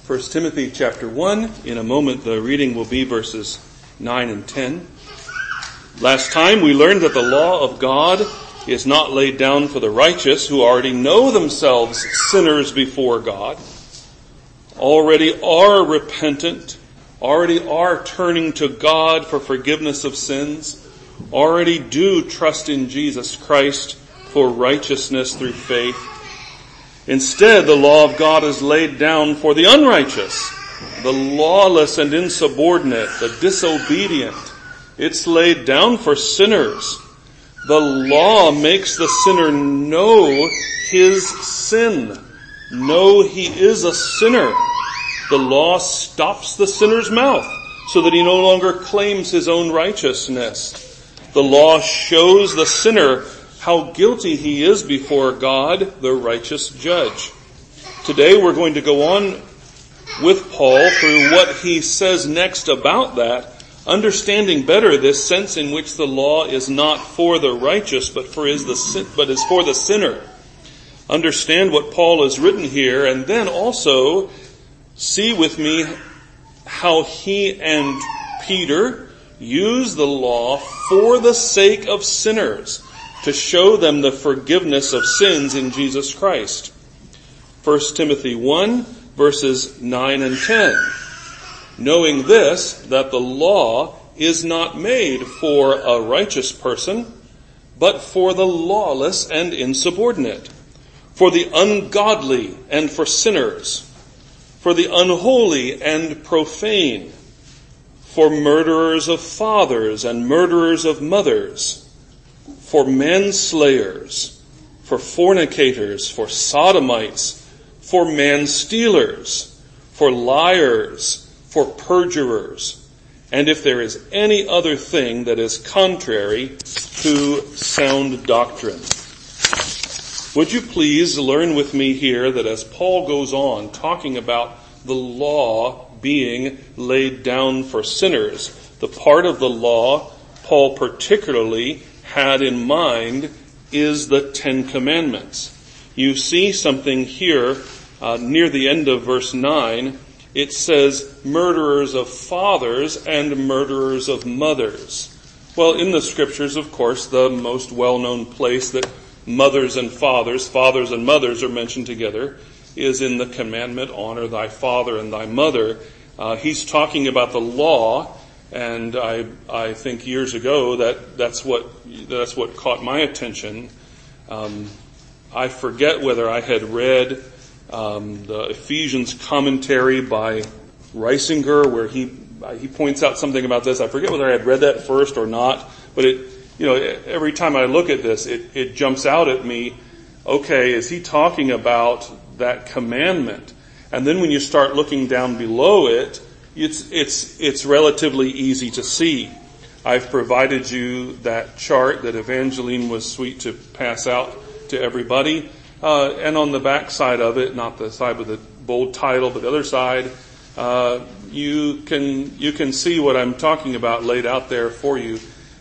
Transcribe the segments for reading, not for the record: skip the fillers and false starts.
1 Timothy chapter 1. In a moment, the reading will be verses 9 and 10. Last time we learned that the law of God is not laid down for the righteous who already know themselves sinners before God, already are repentant, already are turning to God for forgiveness of sins, already do trust in Jesus Christ for righteousness through faith. Instead, the law of God is laid down for the unrighteous, the lawless and insubordinate, the disobedient. It's laid down for sinners. The law makes the sinner know his sin, know he is a sinner. The law stops the sinner's mouth so that he no longer claims his own righteousness. The law shows the sinner how guilty he is before God, the righteous judge. Today we're going to go on with Paul through what he says next about that, understanding better this sense in which the law is not for the righteous, but is for the sinner. Understand what Paul has written here, and then also see with me how he and Peter use the law for the sake of sinners, to show them the forgiveness of sins in Jesus Christ. 1 Timothy 1, verses 9 and 10. Knowing this, that the law is not made for a righteous person, but for the lawless and insubordinate, for the ungodly and for sinners, for the unholy and profane, for murderers of fathers and murderers of mothers, for manslayers, for fornicators, for sodomites, for man-stealers, for liars, for perjurers, and if there is any other thing that is contrary to sound doctrine. Would you please learn with me here that as Paul goes on talking about the law being laid down for sinners, the part of the law Paul particularly had in mind is the Ten Commandments. You see something here near the end of verse 9. It says, murderers of fathers and murderers of mothers. Well, in the scriptures, of course, the most well-known place that mothers and fathers and mothers are mentioned together is in the commandment, honor thy father and thy mother. He's talking about the law. And I think years ago that's what caught my attention. I forget whether I had read the Ephesians commentary by Reisinger, where he points out something about this. I forget whether I had read that first or not, but every time I look at this, it jumps out at me. Okay, is he talking about that commandment? And then when you start looking down below it, it's relatively easy to see. I've provided you that chart that Evangeline was sweet to pass out to everybody. And on the back side of it, not the side with the bold title, but the other side, you can see what I'm talking about laid out there for you.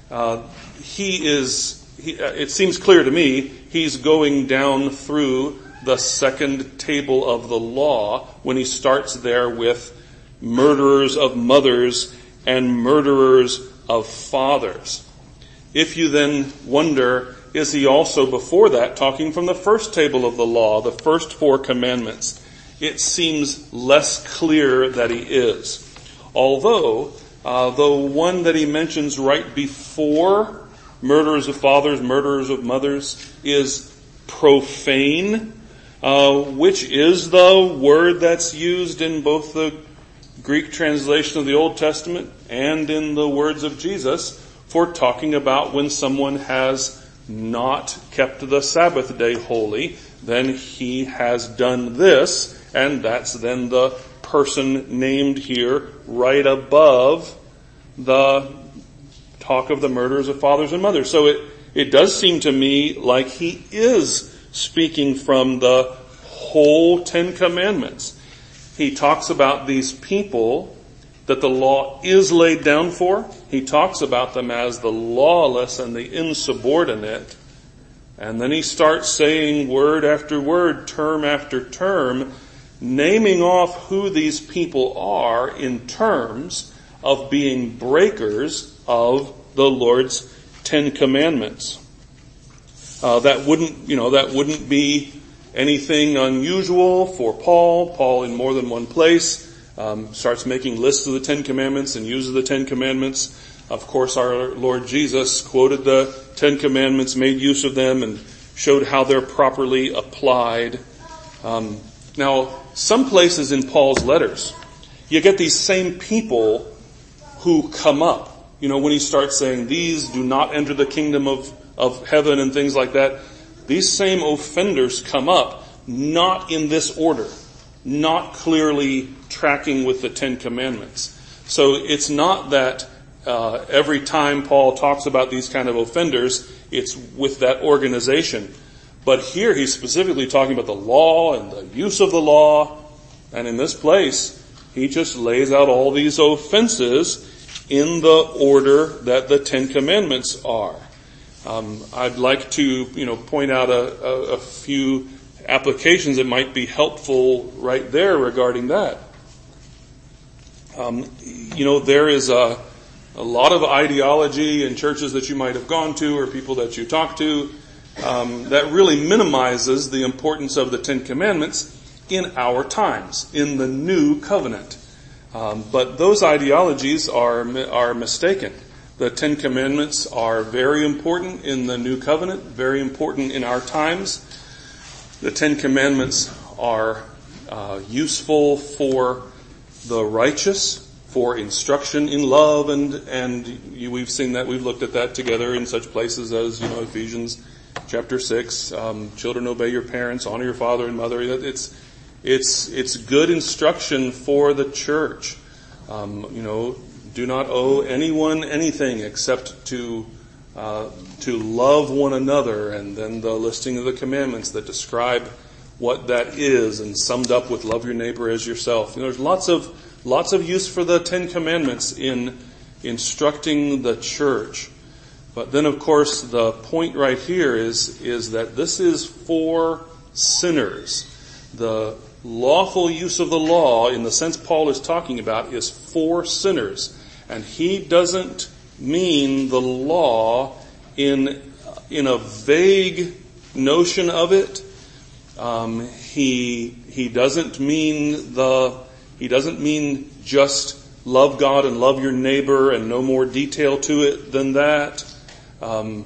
It seems clear to me, he's going down through the second table of the law when he starts there with murderers of mothers and murderers of fathers. If you then wonder, is he also before that talking from the first table of the law, the first 4 commandments? It seems less clear that he is. Although, the one that he mentions right before murderers of fathers, murderers of mothers is profane, which is the word that's used in both the Greek translation of the Old Testament and in the words of Jesus for talking about when someone has not kept the Sabbath day holy, then he has done this, and that's then the person named here right above the talk of the murderers of fathers and mothers. So it does seem to me like he is speaking from the whole 10 Commandments. He talks about these people that the law is laid down for. He talks about them as the lawless and the insubordinate. And then he starts saying word after word, term after term, naming off who these people are in terms of being breakers of the Lord's 10 Commandments. That wouldn't be anything unusual for Paul. Paul, in more than one place, starts making lists of the 10 Commandments and uses the 10 Commandments. Of course, our Lord Jesus quoted the 10 Commandments, made use of them, and showed how they're properly applied. Now, some places in Paul's letters, you get these same people who come up. When he starts saying, these do not enter the kingdom of heaven and things like that, these same offenders come up, not in this order, not clearly tracking with the 10 Commandments. So it's not that every time Paul talks about these kind of offenders, it's with that organization. But here he's specifically talking about the law and the use of the law. And in this place, he just lays out all these offenses in the order that the 10 Commandments are. I'd like to, point out a few applications that might be helpful right there regarding that. There is a lot of ideology in churches that you might have gone to or people that you talk to that really minimizes the importance of the 10 Commandments in our times, in the new covenant. But those ideologies are mistaken. The 10 Commandments are very important in the new covenant, very important in our times. The 10 Commandments are useful for the righteous, for instruction in love, and we've seen that, we've looked at that together in such places as, Ephesians chapter 6, children obey your parents, honor your father and mother. It's good instruction for the church. Do not owe anyone anything except to love one another, and then the listing of the commandments that describe what that is, and summed up with love your neighbor as yourself. There's lots of use for the 10 Commandments in instructing the church. But then, of course, the point right here is that this is for sinners. The lawful use of the law, in the sense Paul is talking about, is for sinners. And he doesn't mean the law in a vague notion of it. He doesn't mean just love God and love your neighbor and no more detail to it than that. And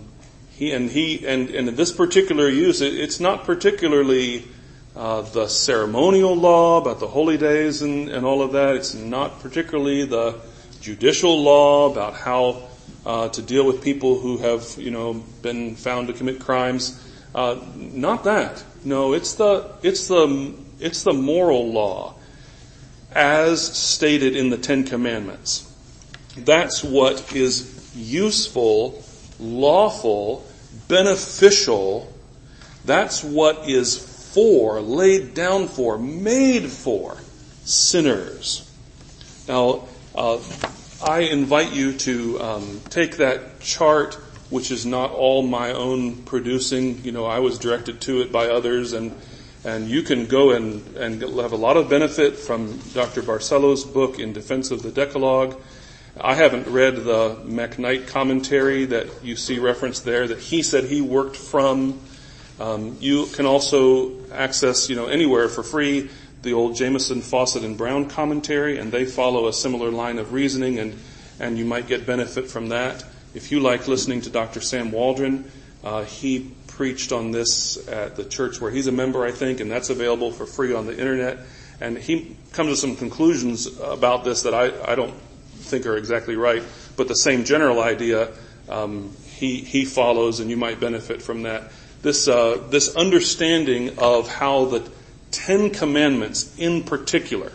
in this particular use, it's not particularly the ceremonial law about the holy days and all of that. It's not particularly the judicial law about how to deal with people who have, been found to commit crimes. Not that. No, it's the moral law as stated in the 10 Commandments. That's what is useful, lawful, beneficial. That's what is for, laid down for, made for sinners. Now, I invite you to take that chart, which is not all my own producing. I was directed to it by others, and you can go and have a lot of benefit from Dr. Barcelo's book, In Defense of the Decalogue. I haven't read the McKnight commentary that you see referenced there that he said he worked from. You can also access, anywhere for free, the old Jameson, Fawcett, and Brown commentary, and they follow a similar line of reasoning, and you might get benefit from that. If you like listening to Dr. Sam Waldron, he preached on this at the church where he's a member, I think, and that's available for free on the internet. And he comes to some conclusions about this that I don't think are exactly right, but the same general idea he follows, and you might benefit from that. This understanding of how the 10 Commandments in particular,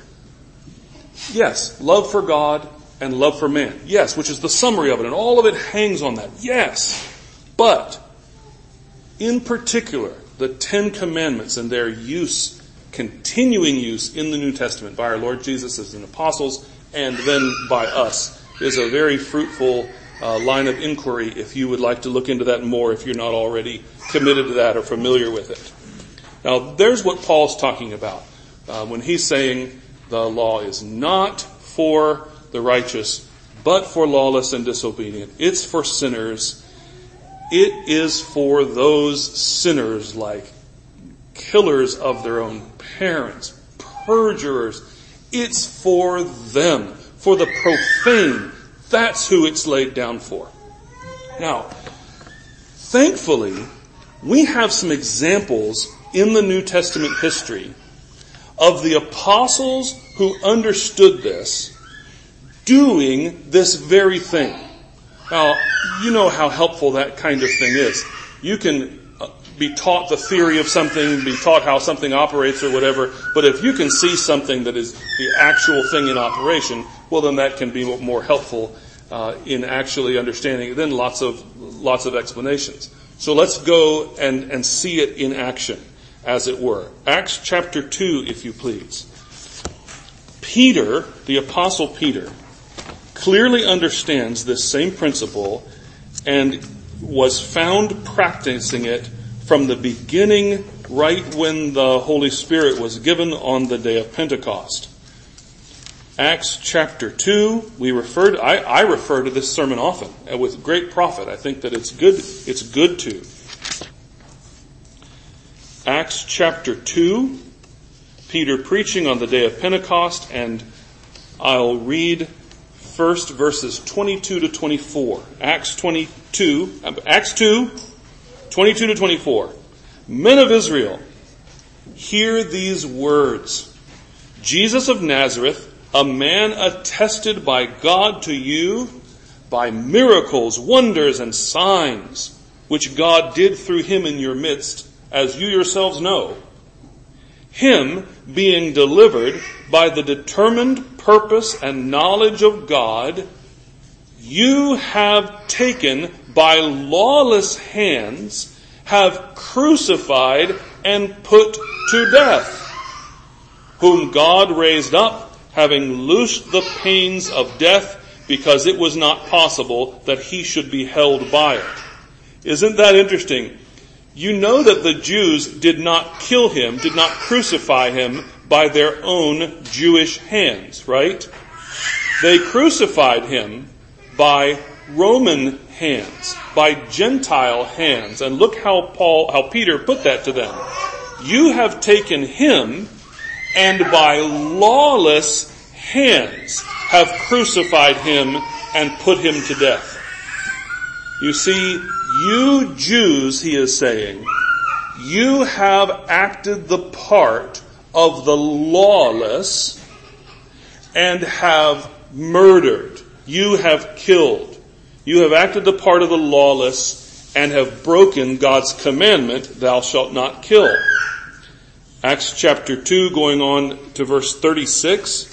yes, love for God and love for man, yes, which is the summary of it, and all of it hangs on that, yes, but in particular, the 10 Commandments and their use, continuing use in the New Testament by our Lord Jesus as an apostles, and then by us, is a very fruitful line of inquiry if you would like to look into that more if you're not already committed to that or familiar with it. Now, there's what Paul's talking about. when he's saying the law is not for the righteous, but for lawless and disobedient. It's for sinners. It is for those sinners like killers of their own parents, perjurers. It's for them, for the profane. That's who it's laid down for. Now, thankfully, we have some examples in the New Testament history of the apostles who understood this doing this very thing. Now, you know how helpful that kind of thing is. You can be taught the theory of something, be taught how something operates or whatever, but if you can see something that is the actual thing in operation, well, then that can be more helpful in actually understanding it than lots of explanations. So let's go and see it in action, as it were. Acts chapter 2, if you please. Peter, the Apostle Peter, clearly understands this same principle and was found practicing it from the beginning, right when the Holy Spirit was given on the day of Pentecost. Acts chapter 2, I refer to this sermon often with great profit. I think that it's good to. Acts chapter 2, Peter preaching on the day of Pentecost, and I'll read first verses 22 to 24. Acts 2, 22 to 24. Men of Israel, hear these words. Jesus of Nazareth, a man attested by God to you by miracles, wonders, and signs, which God did through him in your midst, as you yourselves know. Him being delivered by the determined purpose and knowledge of God, you have taken by lawless hands, have crucified and put to death, whom God raised up, having loosed the pains of death, because it was not possible that he should be held by it. Isn't that interesting? You know that the Jews did not kill him, did not crucify him by their own Jewish hands, right? They crucified him by Roman hands, by Gentile hands. And look how Peter put that to them. You have taken him and by lawless hands have crucified him and put him to death. You see, you Jews, he is saying, you have acted the part of the lawless and have murdered. You have killed. You have acted the part of the lawless and have broken God's commandment, thou shalt not kill. Acts chapter 2, going on to verse 36.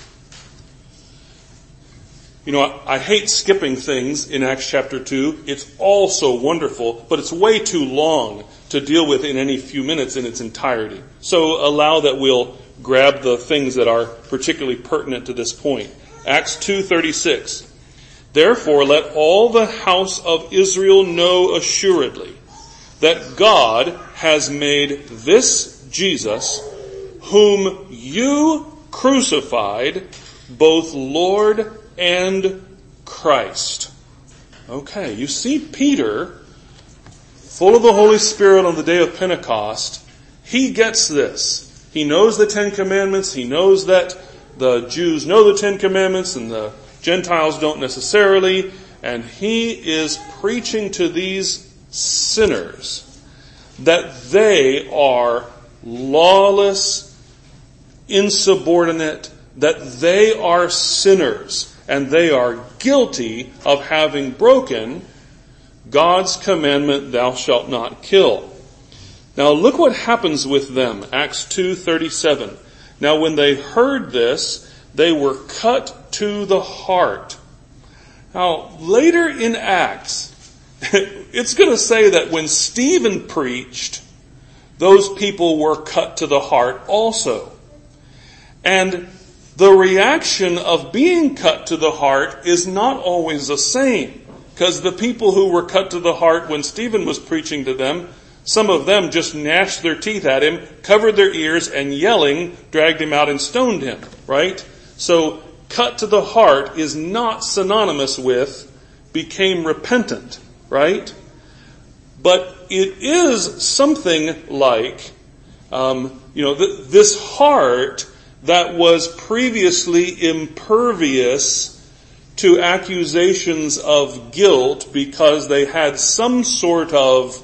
You know, I hate skipping things in Acts chapter 2. It's all so wonderful, but it's way too long to deal with in any few minutes in its entirety. So allow that we'll grab the things that are particularly pertinent to this point. Acts 2:36. Therefore, let all the house of Israel know assuredly that God has made this Jesus, whom you crucified, both Lord and Christ. Okay, you see Peter, full of the Holy Spirit on the day of Pentecost, he gets this. He knows the Ten Commandments. He knows that the Jews know the Ten Commandments and the Gentiles don't necessarily. And he is preaching to these sinners that they are lawless, insubordinate, that they are sinners, and they are guilty of having broken God's commandment, thou shalt not kill. Now look what happens with them. Acts 2:37. Now when they heard this, they were cut to the heart. Now later in Acts, it's going to say that when Stephen preached, those people were cut to the heart also. And the reaction of being cut to the heart is not always the same. Because the people who were cut to the heart when Stephen was preaching to them, Some of them just gnashed their teeth at him, covered their ears, and yelling, dragged him out and stoned him, right? So, cut to the heart is not synonymous with became repentant, right? But it is something like, this heart that was previously impervious to accusations of guilt because they had some sort of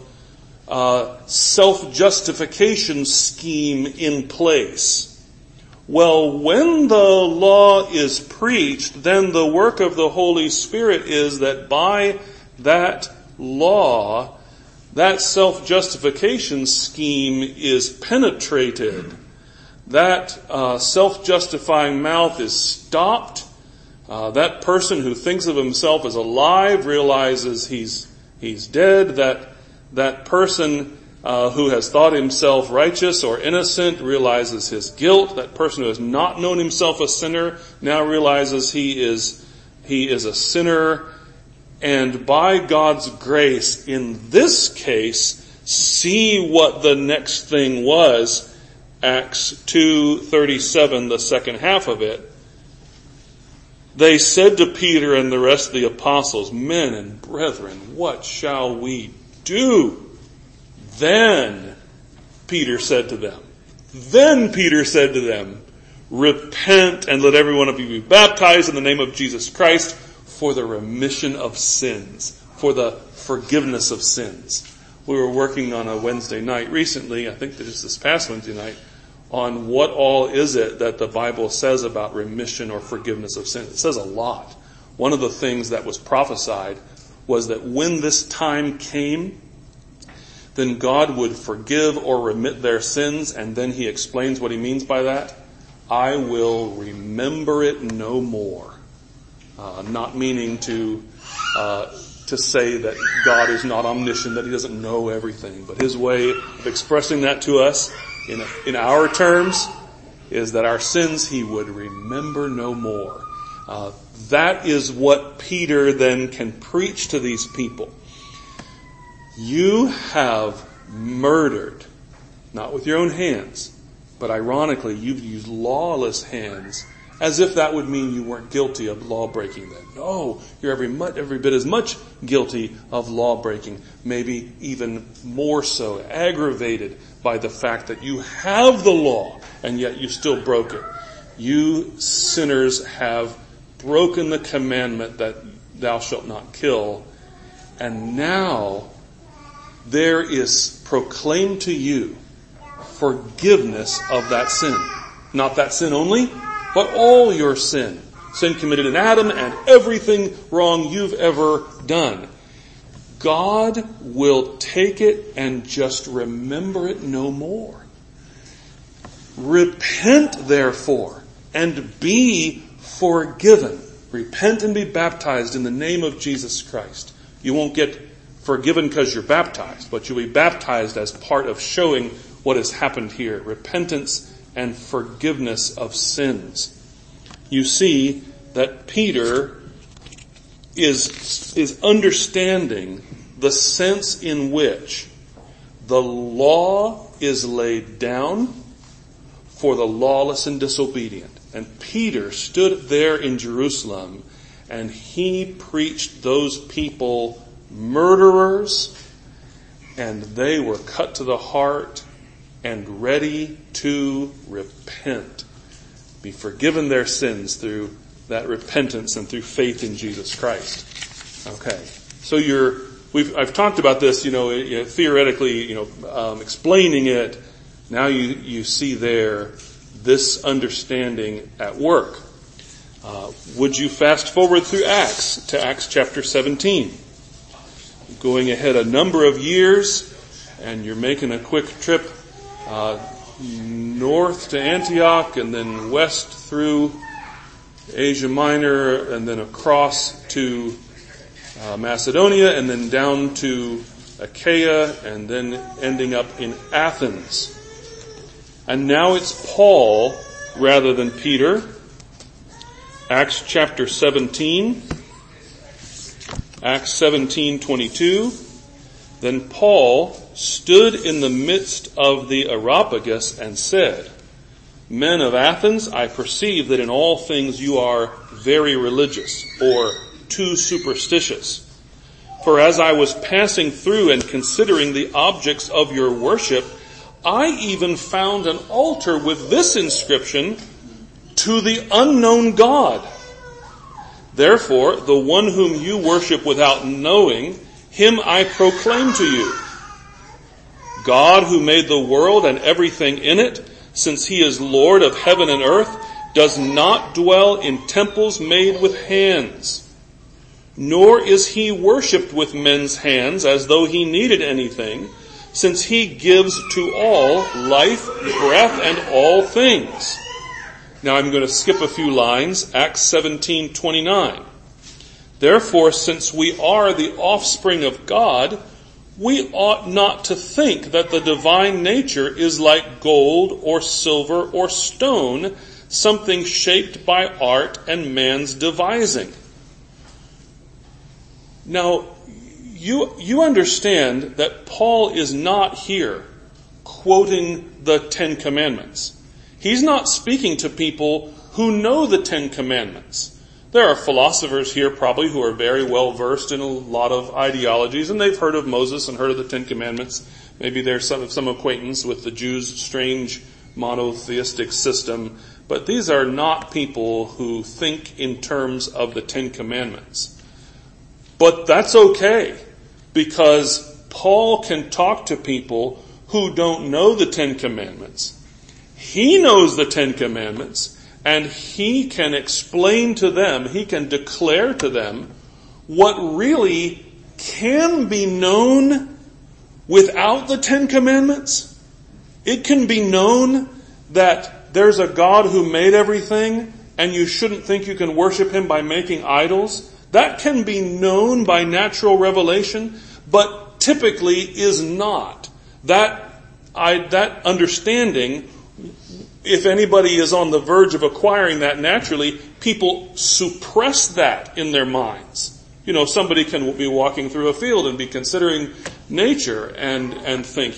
self-justification scheme in place. Well, when the law is preached, then the work of the Holy Spirit is that by that law, that self-justification scheme is penetrated. That self-justifying mouth is stopped. That person who thinks of himself as alive realizes he's dead. That person who has thought himself righteous or innocent realizes his guilt. That person who has not known himself a sinner now realizes he is a sinner. And by God's grace, in this case, see what the next thing was. Acts 2:37, the second half of it. They said to Peter and the rest of the apostles, "Men and brethren, what shall we do?" Then Peter said to them, "Repent and let every one of you be baptized in the name of Jesus Christ for the remission of sins," for the forgiveness of sins. We were working on a Wednesday night recently, I think just this past Wednesday night, on what all is it that the Bible says about remission or forgiveness of sins. It says a lot. One of the things that was prophesied was that when this time came, then God would forgive or remit their sins, and then he explains what he means by that. I will remember it no more. Not meaning to say that God is not omniscient, that he doesn't know everything, but his way of expressing that to us in our terms is that our sins he would remember no more. That is what Peter then can preach to these people. You have murdered, not with your own hands, but ironically you've used lawless hands, as if that would mean you weren't guilty of law breaking then. No, you're every bit as much guilty of law breaking, maybe even more so, aggravated by the fact that you have the law and yet you still broke it. You sinners have broken the commandment that thou shalt not kill, and now there is proclaimed to you forgiveness of that sin. Not that sin only, but all your sin. Sin committed in Adam and everything wrong you've ever done. God will take it and just remember it no more. Repent, therefore, and be forgiven. Repent and be baptized in the name of Jesus Christ. You won't get forgiven because you're baptized, but you'll be baptized as part of showing what has happened here. Repentance and forgiveness of sins. You see that Peter is understanding the sense in which the law is laid down for the lawless and disobedient. And Peter stood there in Jerusalem and he preached those people murderers, and they were cut to the heart and ready to repent, be forgiven their sins through that repentance and through faith in Jesus Christ. Okay, so I've talked about this, theoretically, explaining it. Now you see there this understanding at work. Would you fast forward through Acts to Acts chapter 17? Going ahead a number of years, and you're making a quick trip north to Antioch, and then west through Asia Minor, and then across to Macedonia, and then down to Achaia, and then ending up in Athens. And now it's Paul rather than Peter. Acts chapter 17. Acts 17:22. Then Paul, stood in the midst of the Areopagus and said, Men of Athens, I perceive that in all things you are very religious, or too superstitious. For as I was passing through and considering the objects of your worship, I even found an altar with this inscription, To the unknown God. Therefore, the one whom you worship without knowing, him I proclaim to you. God who made the world and everything in it, since he is Lord of heaven and earth, does not dwell in temples made with hands. Nor is he worshipped with men's hands as though he needed anything, since he gives to all life, breath, and all things. Now I'm going to skip a few lines. Acts 17:29. Therefore, since we are the offspring of God, we ought not to think that the divine nature is like gold or silver or stone, something shaped by art and man's devising. Now, you understand that Paul is not here quoting the Ten Commandments. He's not speaking to people who know the Ten Commandments. There are philosophers here probably who are very well versed in a lot of ideologies, and they've heard of Moses and heard of the Ten Commandments. Maybe there's some acquaintance with the Jews' strange monotheistic system, but these are not people who think in terms of the Ten Commandments. But that's okay, because Paul can talk to people who don't know the Ten Commandments. He knows the Ten Commandments, and he can explain to them, he can declare to them what really can be known without the Ten Commandments. It can be known that there's a God who made everything, and you shouldn't think you can worship him by making idols. That can be known by natural revelation, but typically is not. That understanding, if anybody is on the verge of acquiring that naturally, people suppress that in their minds. You know, somebody can be walking through a field and be considering nature and think,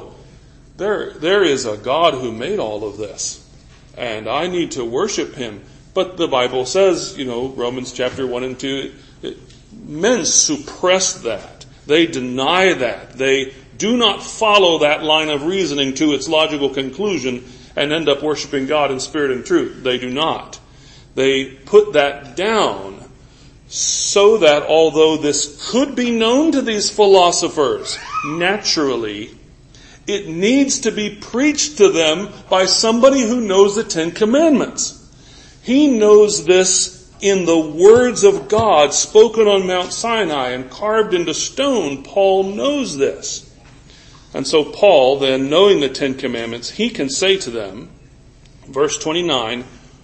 there is a God who made all of this, and I need to worship him. But the Bible says, Romans chapter 1 and 2, men suppress that. They deny that. They do not follow that line of reasoning to its logical conclusion and end up worshiping God in spirit and truth. They do not. They put that down so that although this could be known to these philosophers naturally, it needs to be preached to them by somebody who knows the Ten Commandments. He knows this in the words of God spoken on Mount Sinai and carved into stone. Paul knows this. And so Paul, then, knowing the Ten Commandments, he can say to them, verse 29,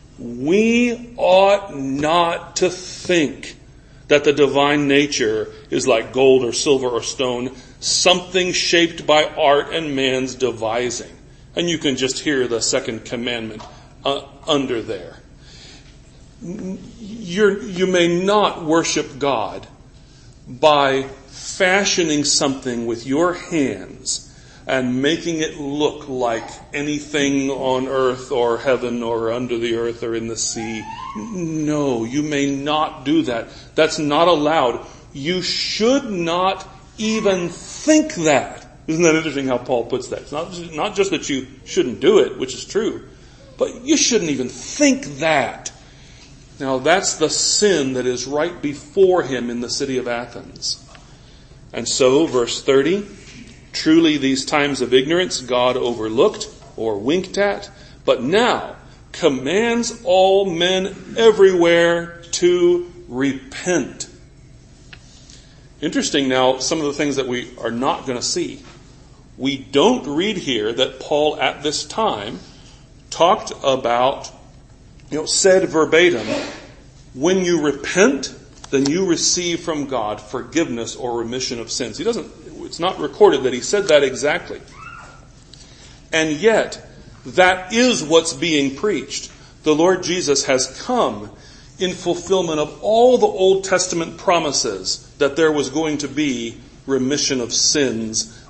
we ought not to think that the divine nature is like gold or silver or stone, something shaped by art and man's devising. And you can just hear the second commandment under there. You may not worship God by fashioning something with your hands and making it look like anything on earth or heaven or under the earth or in the sea. No, you may not do that. That's not allowed. You should not even think that. Isn't that interesting how Paul puts that? It's not just that you shouldn't do it, which is true, but you shouldn't even think that. Now that's the sin that is right before him in the city of Athens. And so, verse 30, truly these times of ignorance God overlooked or winked at, but now commands all men everywhere to repent. Interesting now, some of the things that we are not going to see. We don't read here that Paul at this time talked about, said verbatim, when you repent, then you receive from God forgiveness or remission of sins. It's not recorded that he said that exactly. And yet, that is what's being preached. The Lord Jesus has come in fulfillment of all the Old Testament promises that there was going to be remission of sins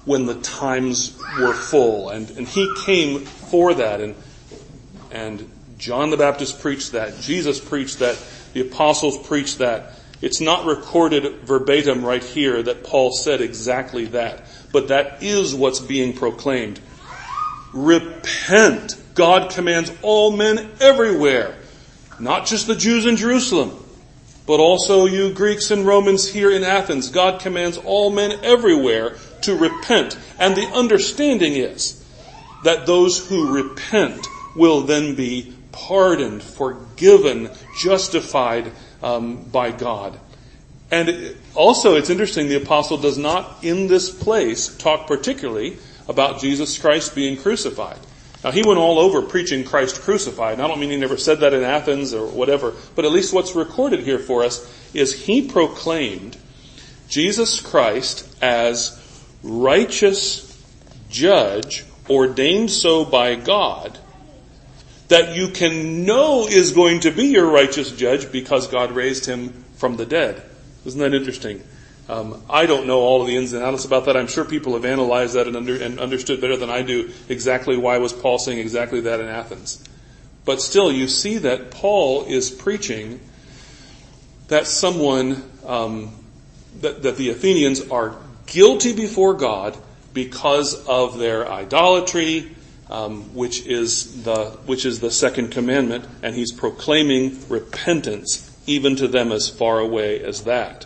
when the times were full. And he came for that. And John the Baptist preached that. Jesus preached that. The apostles preached that. It's not recorded verbatim right here that Paul said exactly that. But that is what's being proclaimed. Repent. God commands all men everywhere. Not just the Jews in Jerusalem, but also you Greeks and Romans here in Athens. God commands all men everywhere to repent. And the understanding is that those who repent will then be pardoned, forgiven, justified by God. And also it's interesting, the apostle does not in this place talk particularly about Jesus Christ being crucified. Now, he went all over preaching Christ crucified. And I don't mean he never said that in Athens or whatever, but at least what's recorded here for us is he proclaimed Jesus Christ as righteous judge, ordained so by God, that you can know is going to be your righteous judge because God raised him from the dead. Isn't that interesting? I don't know all of the ins and outs about that. I'm sure people have analyzed that and understood better than I do exactly why was Paul saying exactly that in Athens. But still, you see that Paul is preaching that someone, that the Athenians are guilty before God because of their idolatry, which is the second commandment, and he's proclaiming repentance even to them as far away as that.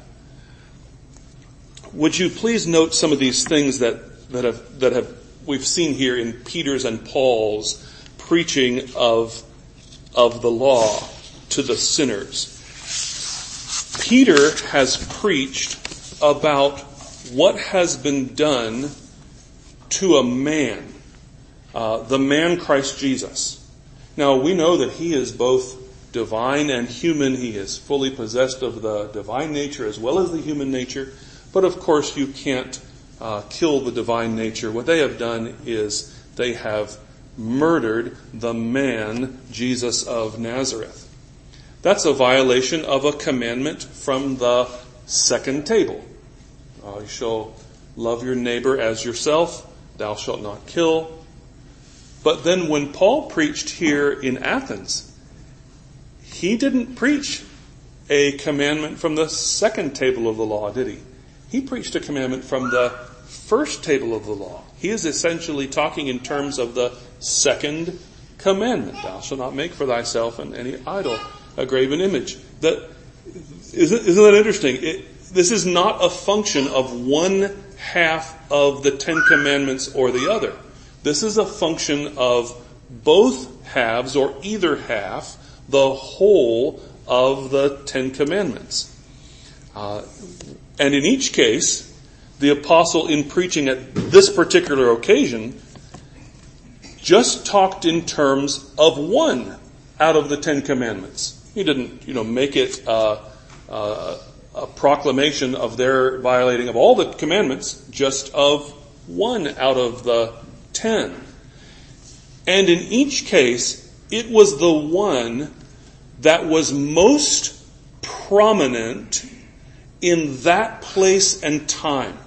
Would you please note some of these things that we've seen here in Peter's and Paul's preaching of the law to the sinners. Peter has preached about what has been done to a man, the man Christ Jesus. Now we know that he is both divine and human. He is fully possessed of the divine nature as well as the human nature. But of course you can't kill the divine nature. What they have done is they have murdered the man, Jesus of Nazareth. That's a violation of a commandment from the second table. You shall love your neighbor as yourself. Thou shalt not kill. But then when Paul preached here in Athens, he didn't preach a commandment from the second table of the law, did he? He preached a commandment from the first table of the law. He is essentially talking in terms of the second commandment. Thou shalt not make for thyself any idol, a graven image. Isn't that interesting? This is not a function of one half of the Ten Commandments or the other. This is a function of both halves or either half, the whole of the Ten Commandments. And in each case, the apostle in preaching at this particular occasion just talked in terms of one out of the Ten Commandments. He didn't, make it a proclamation of their violating of all the commandments, just of one out of the 10. And in each case, it was the one that was most prominent in that place and time.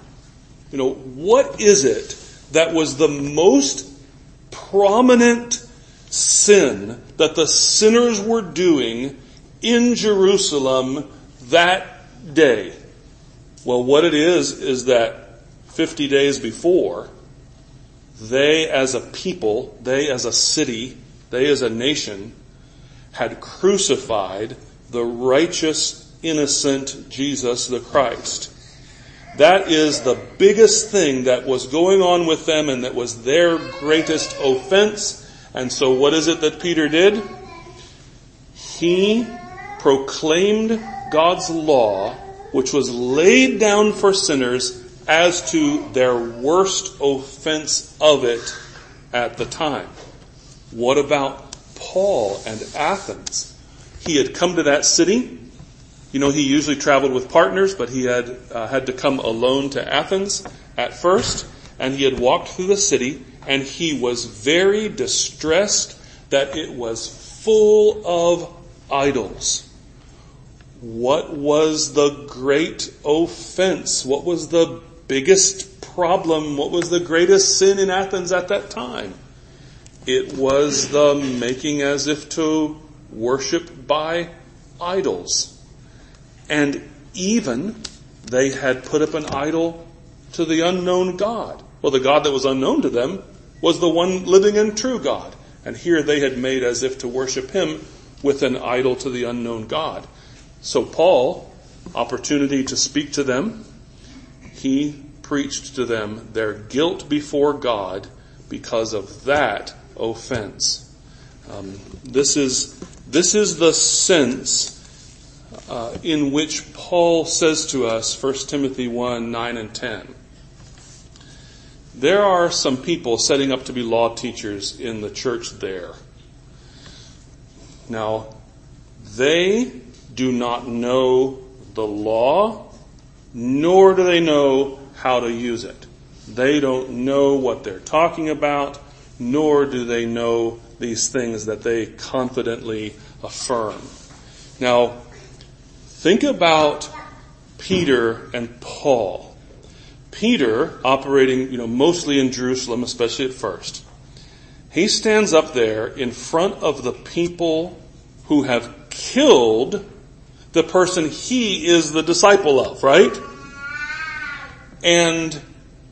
What is it that was the most prominent sin that the sinners were doing in Jerusalem that day? Well, what it is that 50 days before, they as a people, they as a city, they as a nation, had crucified the righteous, innocent Jesus the Christ. That is the biggest thing that was going on with them, and that was their greatest offense. And so what is it that Peter did? He proclaimed God's law, which was laid down for sinners, as to their worst offense of it at the time. What about Paul and Athens? He had come to that city. He usually traveled with partners, but he had to come alone to Athens at first, and he had walked through the city, and he was very distressed that it was full of idols. What was the great offense? What was the biggest problem? What was the greatest sin in Athens at that time? It was the making as if to worship by idols. And even they had put up an idol to the unknown God. Well, the God that was unknown to them was the one living and true God. And here they had made as if to worship him with an idol to the unknown God. So Paul, opportunity to speak to them, he preached to them their guilt before God because of that offense. This is the sense in which Paul says to us, 1 Timothy 1, 9 and 10. There are some people setting up to be law teachers in the church there. Now, they do not know the law, nor do they know how to use it. They don't know what they're talking about, nor do they know these things that they confidently affirm. Now, think about Peter and Paul. Peter, operating, mostly in Jerusalem, especially at first, he stands up there in front of the people who have killed the person he is the disciple of, right? And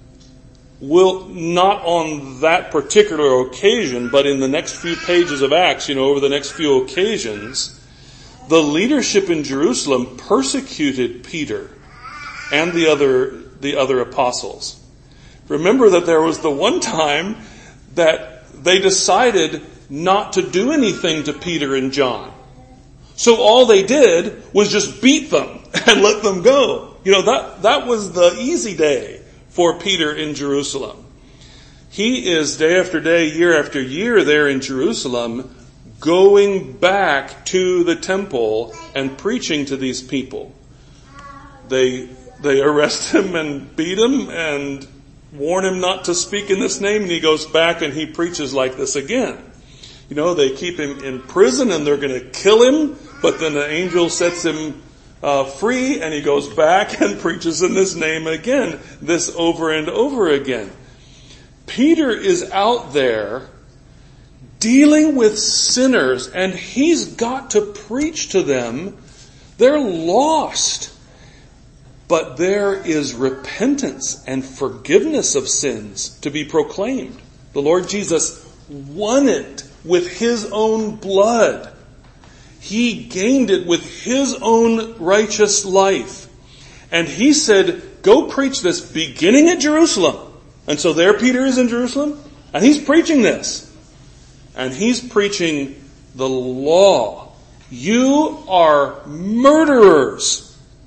will not on that particular occasion, but in the next few pages of Acts, over the next few occasions, the leadership in Jerusalem persecuted Peter and the other apostles. Remember that there was the one time that they decided not to do anything to Peter and John. So all they did was just beat them and let them go. That was the easy day for Peter in Jerusalem. He is day after day, year after year there in Jerusalem, going back to the temple and preaching to these people. They arrest him and beat him and warn him not to speak in this name, and he goes back and he preaches like this again. They keep him in prison and they're going to kill him, but then the angel sets him free and he goes back and preaches in this name again, this over and over again. Peter is out there dealing with sinners, and he's got to preach to them. They're lost. But there is repentance and forgiveness of sins to be proclaimed. The Lord Jesus won it with his own blood. He gained it with his own righteous life. And he said, go preach this beginning at Jerusalem. And so there Peter is in Jerusalem, and he's preaching this. And he's preaching the law. You are murderers.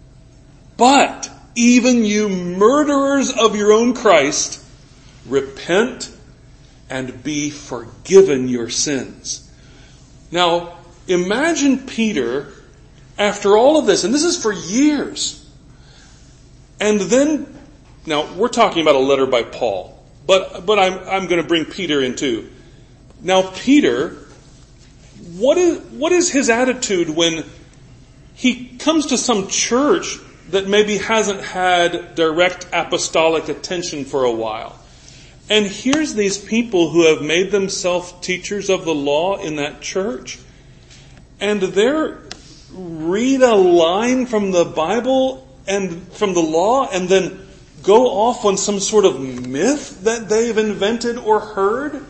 But even you murderers of your own Christ, repent and be forgiven your sins. Now, imagine Peter, after all of this, and this is for years. And then, now we're talking about a letter by Paul, but I'm going to bring Peter in too. Now, Peter, what is his attitude when he comes to some church that maybe hasn't had direct apostolic attention for a while? And here's these people who have made themselves teachers of the law in that church, and they're read a line from the Bible and from the law and then go off on some sort of myth that they've invented or heard.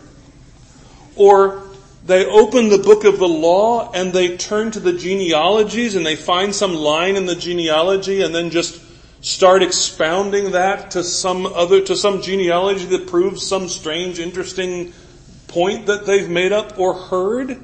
Or they open the book of the law and they turn to the genealogies and they find some line in the genealogy and then just start expounding that to some genealogy that proves some strange, interesting point that they've made up or heard.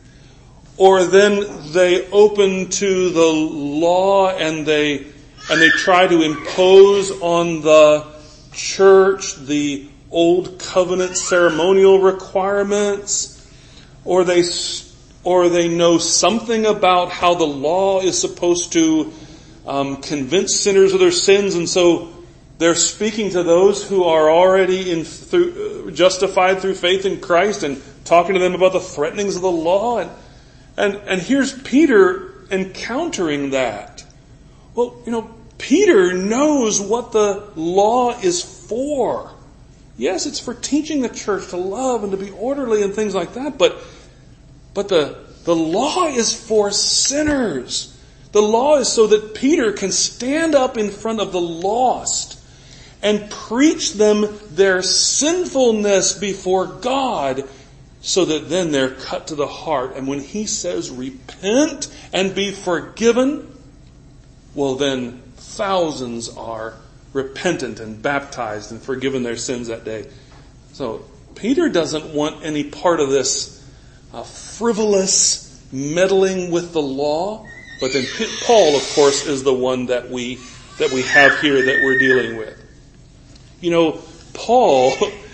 Or then they open to the law and they try to impose on the church the old covenant ceremonial requirements, or they know something about how the law is supposed to convince sinners of their sins, and so they're speaking to those who are already justified through faith in Christ and talking to them about the threatenings of the law. And here's Peter encountering that. Well, Peter knows what the law is for. Yes, it's for teaching the church to love and to be orderly and things like that, but the law is for sinners. The law is so that Peter can stand up in front of the lost and preach them their sinfulness before God, so that then they're cut to the heart. And when he says repent and be forgiven, well then thousands are repentant and baptized and forgiven their sins that day. So Peter doesn't want any part of this frivolous meddling with the law. But then Paul, of course, is the one that we have here that we're dealing with. You know, Paul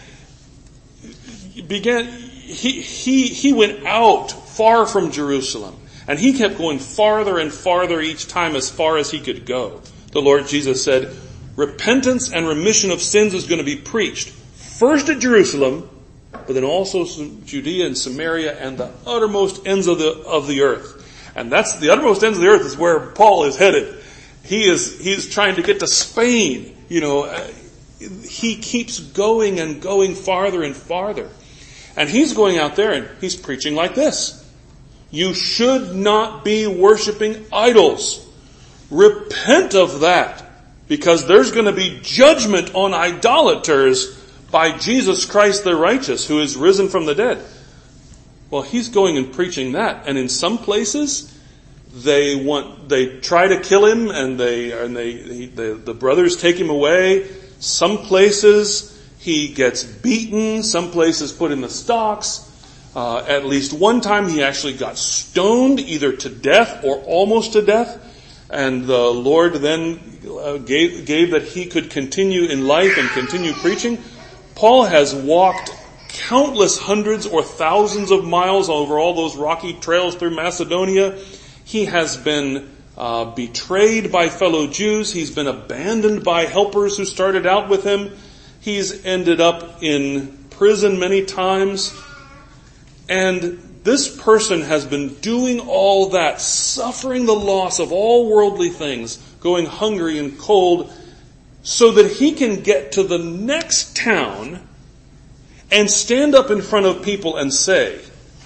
he went out far from Jerusalem, and he kept going farther and farther each time, as far as he could go. The Lord Jesus said, repentance and remission of sins is going to be preached first at Jerusalem, but then also Judea and Samaria and the uttermost ends of the earth. And that's the uttermost ends of the earth is where Paul is headed. He's trying to get to Spain. You know, he keeps going and going farther and farther. And he's going out there and he's preaching like this. You should not be worshiping idols. Repent of that, because there's going to be judgment on idolaters by Jesus Christ the righteous, who is risen from the dead. Well, he's going and preaching that, and in some places they try to kill him, and the brothers take him away. Some places he gets beaten. Some places put in the stocks. At least one time he actually got stoned, either to death or almost to death. And the Lord then gave that he could continue in life and continue preaching. Paul has walked countless hundreds or thousands of miles over all those rocky trails through Macedonia. He has been betrayed by fellow Jews. He's been abandoned by helpers who started out with him. He's ended up in prison many times. And this person has been doing all that, suffering the loss of all worldly things, going hungry and cold, so that he can get to the next town and stand up in front of people and say,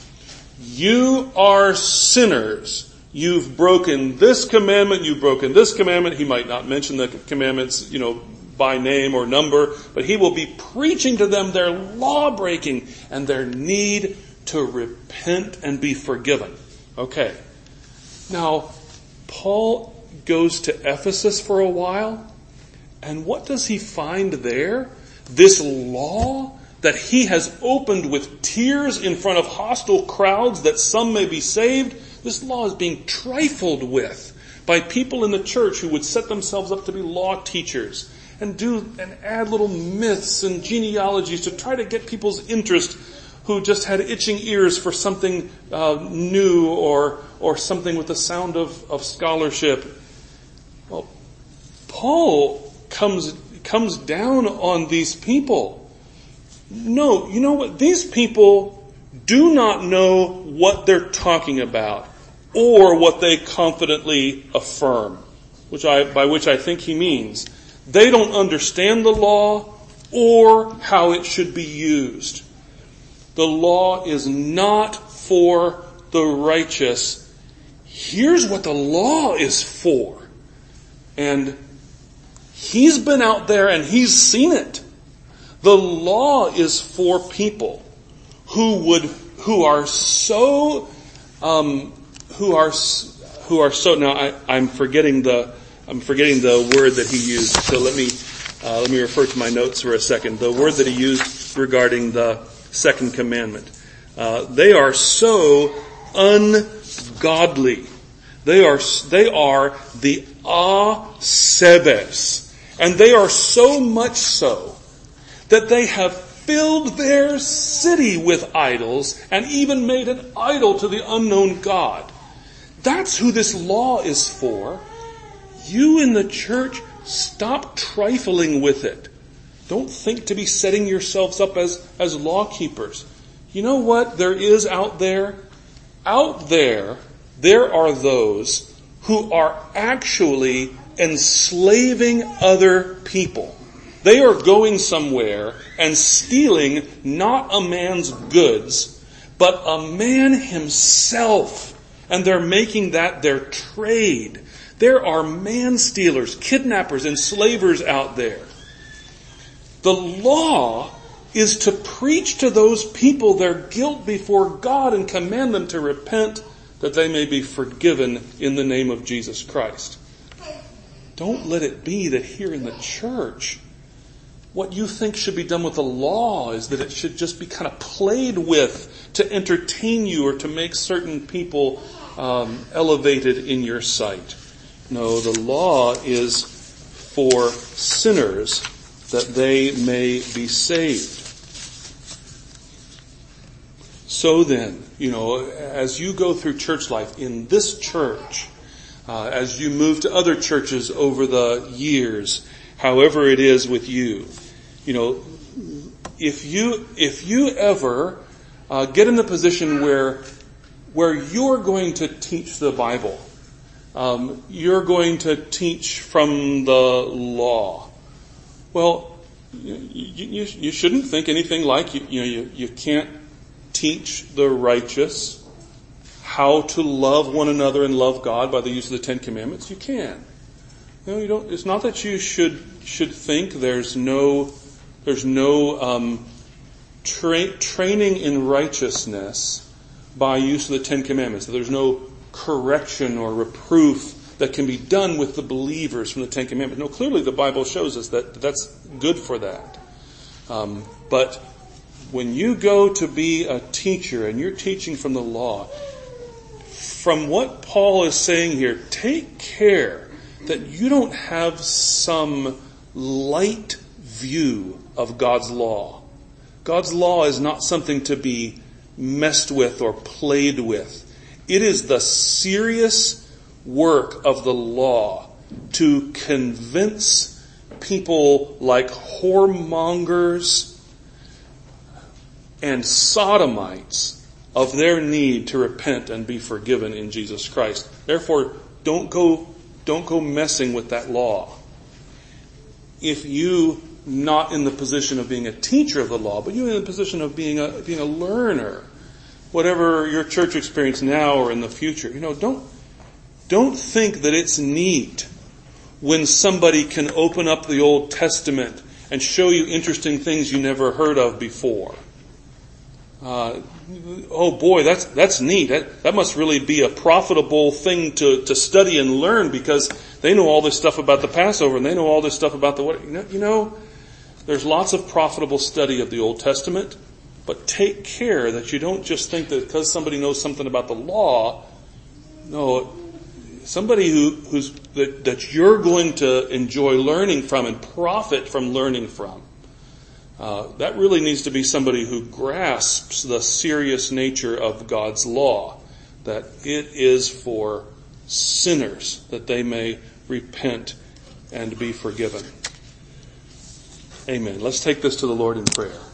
you are sinners. You've broken this commandment. You've broken this commandment. He might not mention the commandments, by name or number, but he will be preaching to them their law breaking and their need to repent and be forgiven. Okay. Now, Paul goes to Ephesus for a while, and what does he find there? This law that he has opened with tears in front of hostile crowds that some may be saved. This law is being trifled with by people in the church who would set themselves up to be law teachers and add little myths and genealogies to try to get people's interest, who just had itching ears for something new or something with the sound of scholarship. Well, Paul comes down on these people. No, you know what? These people do not know what they're talking about or what they confidently affirm, by which I think he means they don't understand the law or how it should be used. The law is not for the righteous. Here's what the law is for. And he's been out there and he's seen it. The law is for people who are so now I'm forgetting the word that he used. So let me refer to my notes for a second. The word that he used regarding the second commandment. They are so ungodly. They are the asebes. And they are so much so that they have filled their city with idols and even made an idol to the unknown God. That's who this law is for. You in the church, stop trifling with it. Don't think to be setting yourselves up as law keepers. You know what there is out there? Out there are those who are actually enslaving other people. They are going somewhere and stealing not a man's goods, but a man himself. And they're making that their trade. There are man-stealers, kidnappers, enslavers out there. The law is to preach to those people their guilt before God and command them to repent that they may be forgiven in the name of Jesus Christ. Don't let it be that here in the church, what you think should be done with the law is that it should just be kind of played with to entertain you or to make certain people elevated in your sight. No, the law is for sinners that they may be saved. So then, as you go through church life in this church, as you move to other churches over the years, however it is with you, if you ever get in the position where you're going to teach the Bible, you're going to teach from the law, well, you shouldn't think anything like you can't teach the righteous how to love one another and love God by the use of the Ten Commandments. You can. You don't. It's not that you should think there's no training in righteousness by use of the Ten Commandments. That there's no correction or reproof that can be done with the believers from the Ten Commandments. No, clearly the Bible shows us that that's good for that. But when you go to be a teacher and you're teaching from the law, from what Paul is saying here, take care that you don't have some light view of God's law. God's law is not something to be messed with or played with. It is the serious work of the law to convince people like whoremongers and sodomites of their need to repent and be forgiven in Jesus Christ. Therefore, don't go messing with that law. If you not in the position of being a teacher of the law, but you're in the position of being a learner, whatever your church experience now or in the future, don't think that it's neat when somebody can open up the Old Testament and show you interesting things you never heard of before. Oh boy, that's neat. That must really be a profitable thing to study and learn, because they know all this stuff about the Passover and they know all this stuff about the there's lots of profitable study of the Old Testament, but take care that you don't just think that because somebody knows something about the law, no, somebody that you're going to enjoy learning from and profit from learning from. That really needs to be somebody who grasps the serious nature of God's law, that it is for sinners that they may repent and be forgiven. Amen. Let's take this to the Lord in prayer.